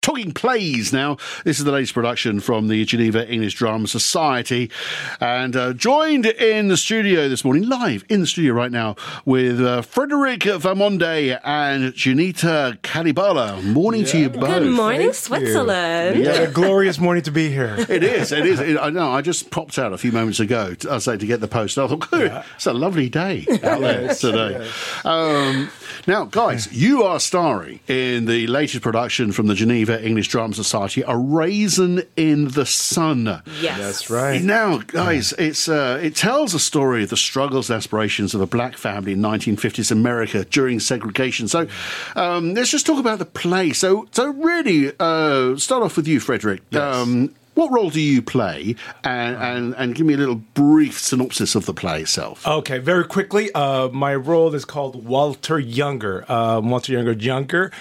talking plays now. This is the latest production from the Geneva English Drama Society. And joined in the studio this morning, live in the studio right now, with Frederick Vamonde and Janita Kalibala. Morning to you both. Good morning, Switzerland. Yeah, a glorious morning to be here. It is. I know. I just popped out a few moments ago, to get the post. I thought, it's a lovely day out there today. Yes. Now, guys, you are starring in the latest production from the Geneva English Drama Society, A Raisin in the Sun. Yes. That's right. Now, guys, it tells a story of the struggles and aspirations of a black family in 1950s America during segregation. So let's just talk about the play. So really, start off with you, Frederick. Yes. What role do you play? And give me a little brief synopsis of the play itself. Okay, very quickly. My role is called Walter Younger. Younger.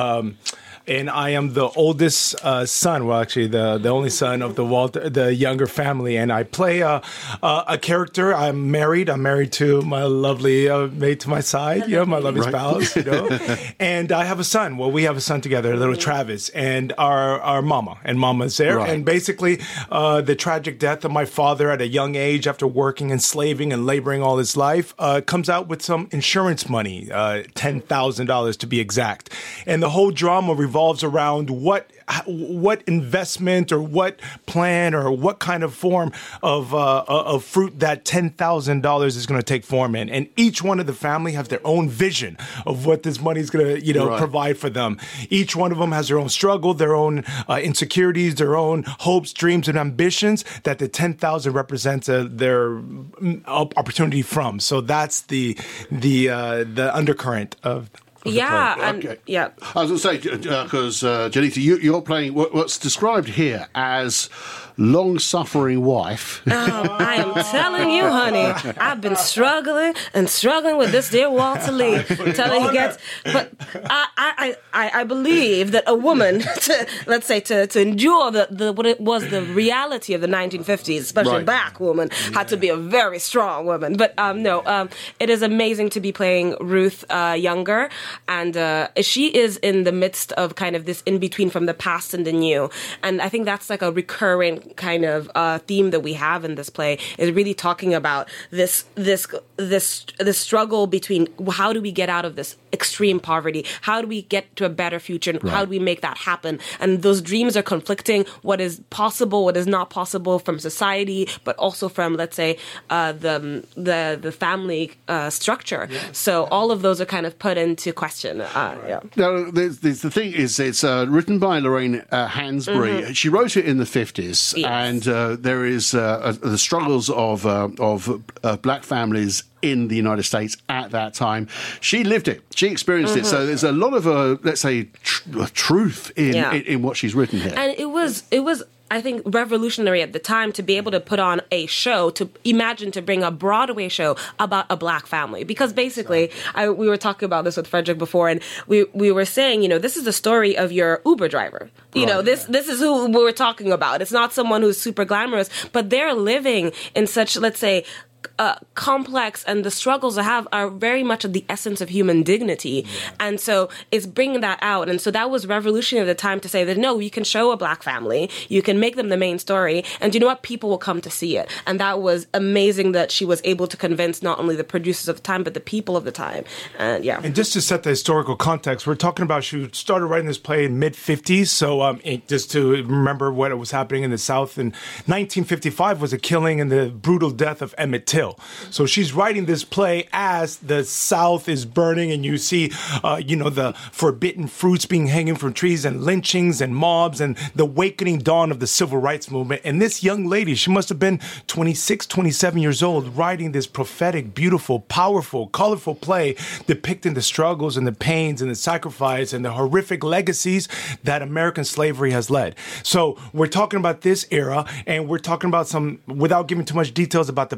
And I am the oldest son. Well, actually, the only son of the Younger family. And I play a character. I'm married. I'm married to my lovely mate to my side. My lovely spouse. And I have a son. Well, we have a son together, little Travis, and our mama. And mama's there. Right. And basically, the tragic death of my father at a young age, after working and slaving and laboring all his life, comes out with some insurance money, $10,000 to be exact. And the whole drama revolves around what investment or what plan or what kind of form of fruit that $10,000 is going to take form in. And each one of the family have their own vision of what this money is going to provide for them. Each one of them has their own struggle, their own insecurities, their own hopes, dreams, and ambitions that the 10,000 represents their opportunity from. So that's the undercurrent of. Yeah, Okay. yeah. I was going to say, because Janita, you're playing what's described here as long-suffering wife. I am telling you, honey, I've been struggling with this dear Walter Lee until he gets. But I believe that a woman, to endure what it was the reality of the 1950s, especially a black woman, had to be a very strong woman. But it is amazing to be playing Ruth Younger, and she is in the midst of kind of this in between from the past and the new, and I think that's like a recurring kind of theme that we have in this play, is really talking about this struggle between how do we get out of this extreme poverty, how do we get to a better future, and how do we make that happen, and those dreams are conflicting, what is possible, what is not possible from society, but also from, let's say, the family structure. So all of those are kind of put into question. Now, the thing is, it's written by Lorraine Hansberry. Mm-hmm. She wrote it in the 50s, and there is the struggles of black families in the United States at that time. She lived it. She experienced it. So there's a lot of, let's say, truth in what she's written here. And it was, I think, revolutionary at the time to be able to put on a show, to bring a Broadway show about a black family. Because basically, we were talking about this with Frederick before, and we were saying, this is the story of your Uber driver. This is who we were talking about. It's not someone who's super glamorous, but they're living in such, let's say, complex, and the struggles I have are very much of the essence of human dignity. And so it's bringing that out. And so that was revolutionary at the time to say that, no, you can show a black family, you can make them the main story, and you know what? People will come to see it. And that was amazing that she was able to convince not only the producers of the time, but the people of the time. And And just to set the historical context, we're talking about she started writing this play in mid-50s. So just to remember what was happening in the South, in 1955 was a killing and the brutal death of Emmett Till. So she's writing this play as the South is burning, and you see, the forbidden fruits being hanging from trees, and lynchings and mobs, and the awakening dawn of the civil rights movement. And this young lady, she must have been 26, 27 years old, writing this prophetic, beautiful, powerful, colorful play depicting the struggles and the pains and the sacrifice and the horrific legacies that American slavery has led. So we're talking about this era, and we're talking about some, without giving too much details about the play,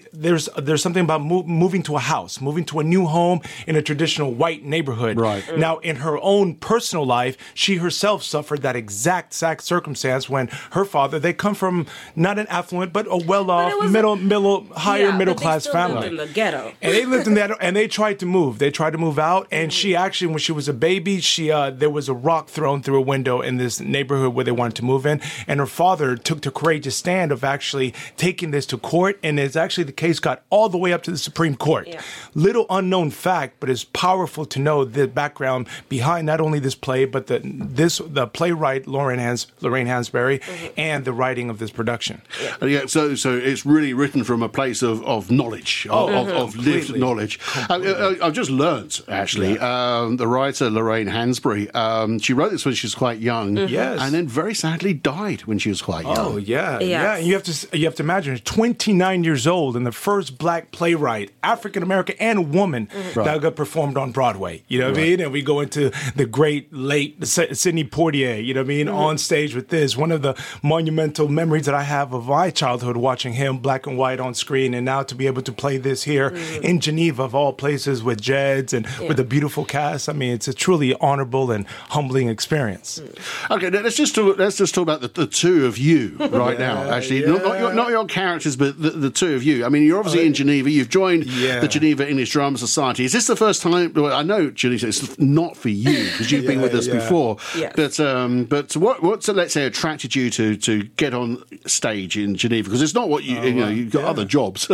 there's something about moving to a house, moving to a new home in a traditional white neighborhood. Right. Now, in her own personal life, she herself suffered that exact circumstance when her father, they come from not an affluent, but a well-off, higher middle class family. Lived in the ghetto. And they lived in that, and they tried to move. They tried to move out, and she actually, when she was a baby, there was a rock thrown through a window in this neighborhood where they wanted to move in, and her father took the courageous stand of actually taking this to court, and it's actually the case got all the way up to the Supreme Court. Yeah. Little unknown fact, but it's powerful to know the background behind not only this play, but the playwright Lorraine Hansberry and the writing of this production. Yeah, so it's really written from a place of knowledge, of lived knowledge. I've just learnt, actually, the writer Lorraine Hansberry, she wrote this when she was quite young, Yes. and then very sadly died when she was quite young. Oh yeah, Yes. yeah. And you have to imagine, 29 years old and the first black playwright, African American and woman, that got performed on Broadway. You know what I mean? And we go into the great late Sidney Poitier. You know what I mean? On stage with this, one of the monumental memories that I have of my childhood, watching him black and white on screen, and now to be able to play this here in Geneva, of all places, with Jeds and with a beautiful cast. I mean, it's a truly honorable and humbling experience. Okay, let's just talk about the two of you right now. Actually, not your characters, but the two of you. I mean, you're obviously in Geneva. You've joined the Geneva English Drama Society. Is this the first time? Well, I know, Geneva, it's not for you because you've been with us before. Yes. But what let's say attracted you to get on stage in Geneva? Because it's not what you've got other jobs.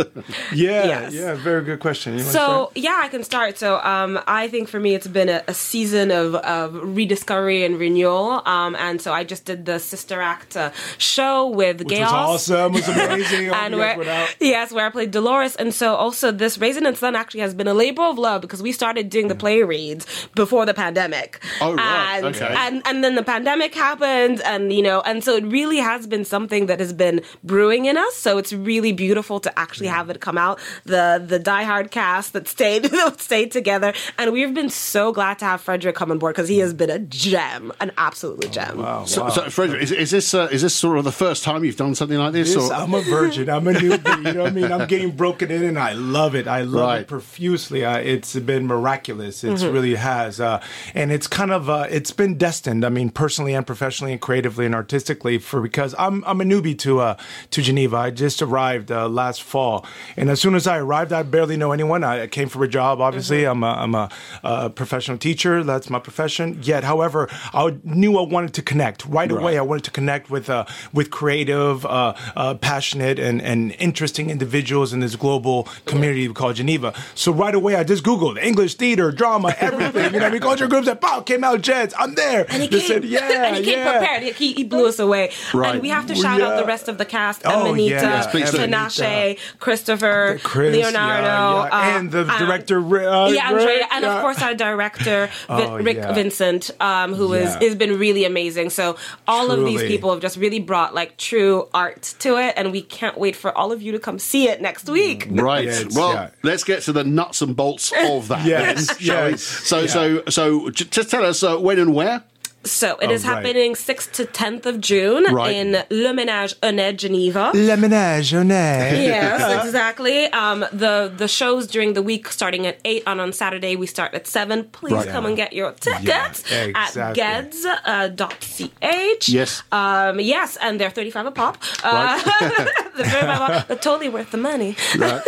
Very good question. So I can start. So I think for me it's been a season of rediscovery and renewal. And so I just did the Sister Act show with Which Gayos. was awesome. It was amazing. And where I played Dolores. And so also this Raisin and Sun actually has been a labor of love because we started doing the play reads before the pandemic. Oh, right. And, Okay. and then the pandemic happened, and so it really has been something that has been brewing in us. So it's really beautiful to actually have it come out. The diehard cast that stayed together, and we've been so glad to have Frederick come on board because he has been a gem, an absolute gem. Wow. So Frederick, is this sort of the first time you've done something like this? I'm a virgin. I'm a newbie. You know what I mean? I'm getting broken in, and I love it. I love it profusely. It's been miraculous. It really has, and it's kind of it's been destined. I mean, personally and professionally and creatively and artistically, because I'm a newbie to Geneva. I just arrived last fall, and as soon as I arrived, I barely know anyone. I came for a job. Obviously, I'm a professional teacher. That's my profession. Yet, however, I knew I wanted to connect right away. I wanted to connect with creative, passionate, and interesting individuals in this global community called Geneva. So right away, I just Googled English theater, drama, everything. You know, we culture groups that came out Jets. I'm there. And he came prepared. He blew us away. Right. And we have to shout out the rest of the cast: Emanita, Tinashe, Christopher, Leonardo, and the director, Andrea, and of course our director, Rick Vincent, who has been really amazing. So all of these people have just really brought like true art to it, and we can't wait for all of you to come see it next week. Right. Let's get to the nuts and bolts of that. Shall we? So just tell us when and where. So it is happening 6th to 10th of June in Le Ménage Honnête, Geneva. Le Ménage Honnête. Yes, exactly. The shows during the week starting at 8 on Saturday. We start at 7. Please come and get your tickets at geds.ch. Yes. Yes, and they're $35 a pop. They're $35 a pop. They're totally worth the money.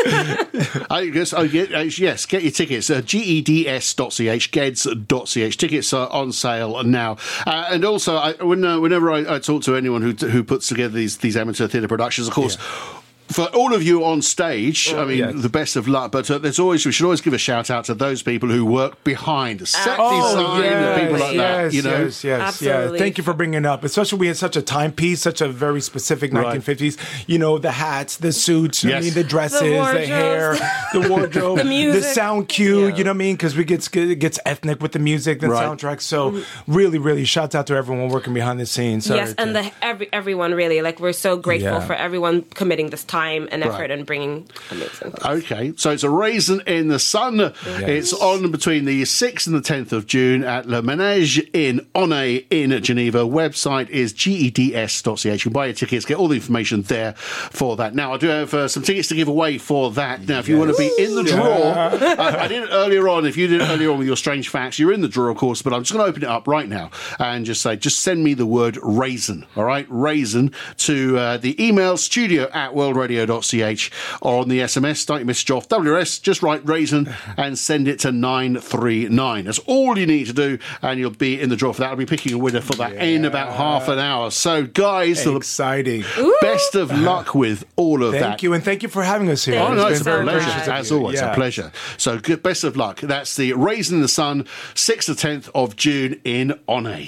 Yes, get your tickets. GEDS.ch, geds.ch. Tickets are on sale now. And also, whenever I talk to anyone who puts together these amateur theatre productions, of course, for all of you on stage, the best of luck. But we should always give a shout out to those people who work behind set design and people like that. You know, Absolutely. Thank you for bringing it up. Especially we had such a timepiece, such a very specific 1950s. You know, the hats, the suits, I mean, the dresses, the hair, the wardrobe, the music, the sound cue. You know what I mean? Because it gets ethnic with the music, the soundtrack. So really, really, shouts out to everyone working behind the scenes. And everyone really, like, we're so grateful for everyone committing this time time and effort Right. and bringing amazing things. Okay, so it's a Raisin in the Sun. It's on between the 6th and the 10th of June at Le Manège in Honnay in Geneva. Website is geds.ch. You can buy your tickets, get all the information there for that. Now, I do have some tickets to give away for that. Now, if you want to be in the draw, I did it earlier on. If you did it earlier on with your Strange Facts, you're in the draw, of course, but I'm just going to open it up right now and just say, just send me the word raisin, all right? Raisin to the email studio@worldradio.ch or on the SMS. Start your message off WRS, just write raisin and send it to 939. That's all you need to do, and you'll be in the draw for that. I'll be picking a winner for that in about half an hour. So, guys, Exciting. best of luck with all of that. Thank you, and thank you for having us here. Thank Oh, no, It's it's been a very pleasure. gracious of As you. always, a pleasure. So, good, best of luck. That's the Raisin in the Sun, 6th to 10th of June in Honnay.